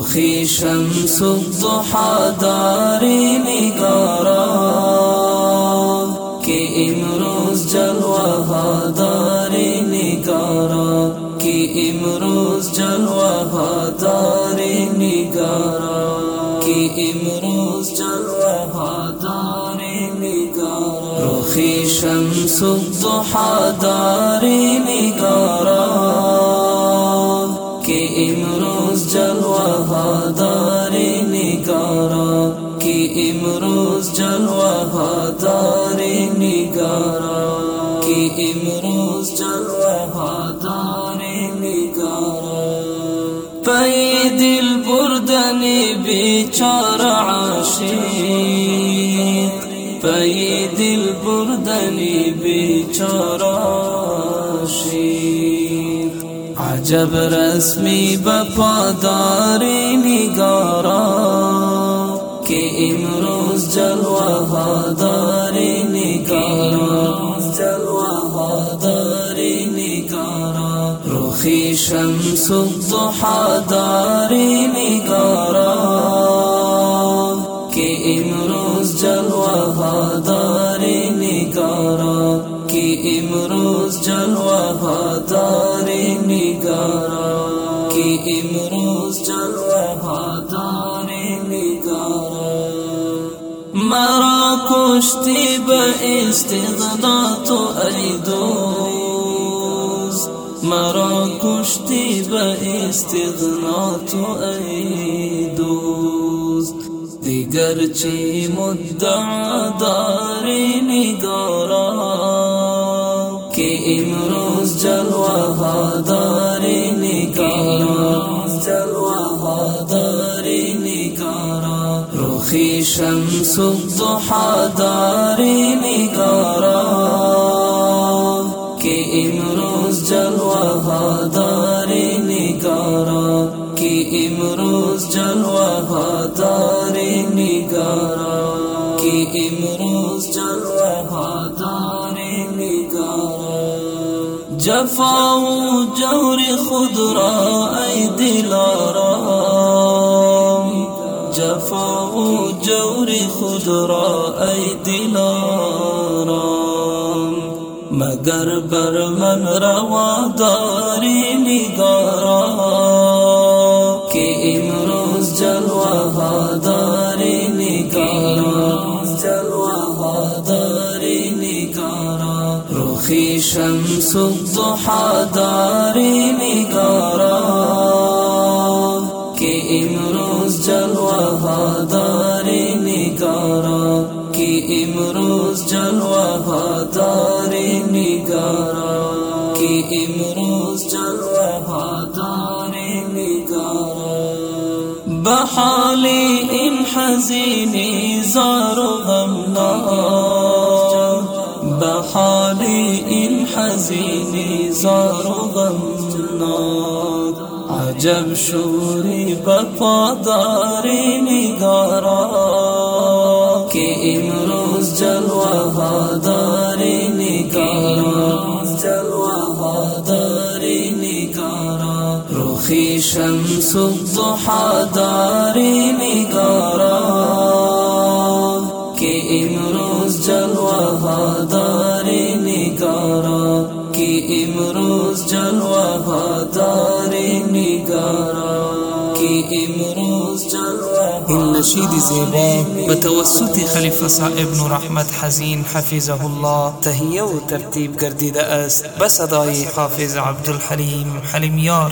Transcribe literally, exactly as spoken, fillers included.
رخی شمس الضحا داری نگارا که امروز جلوه ها داری نگارا که امروز جلوه ها داری نگارا که امروز جلوه ها داری نگارا رخی شمس الضحا داری نگارا که امروز جلوه ها داری نگارا که امروز جلوه ها داری نگارا که امروز جلوه ها داری نگارا پای دل بردنی بیچاره عاشق پای دل بردنی بیچاره عاشق عجب رسمی بپاداری نگارا که امروز جلوه ها داری نگارا جلوه ها داری نگارا رخی شمس الضحا داری نگارا که امروز جلوه ها داری نگارا که امروز جلوه ها داری نگارا که امروز جلوه ها داری نگارا مرا کشتی به استغنا تو ای دوست مرا کشتی به استغنا تو ای دوست دیگر چی مدعا داری نگارا که امروز جلوه ها داری نگارا جلوه ها داری نگارا رخی شمس الضحا داری نگارا که امروز جلوه ها داری نگارا که امروز جلوه ها داری نگارا که امروز جلوه ها داری نگارا جفا و جور خود را ای دلارا جفا و جور خود را ای دلارا مگر بر من روا داری نگارا که امروز جلوه ها داری نگارا جلوه ها داری نگارا رخی شمس الضحا داری نگارا که امروز جلوه ها داری نگارا که امروز جلوه ها داری نگارا که امروز جلوه ها داری نگارا بحال این حزینی زار و غمناک بحال این حزینی زار و غمناک عجب شوری بپاداری نگارا که امروز جلوه ها داری نگارا جلوه ها داری نگارا رخی شمس الضحا داری نگارا که امروز جلوه ها داری نگارا که امروز جلوه ها داری نگارا که امروز جلوه این نشید زیبا به توسط خلیفه صاحب نور احمد حزین حفظه الله تهیه و ترتیب گردیده است به صدای حافظ عبدالحلیم حلیمیار.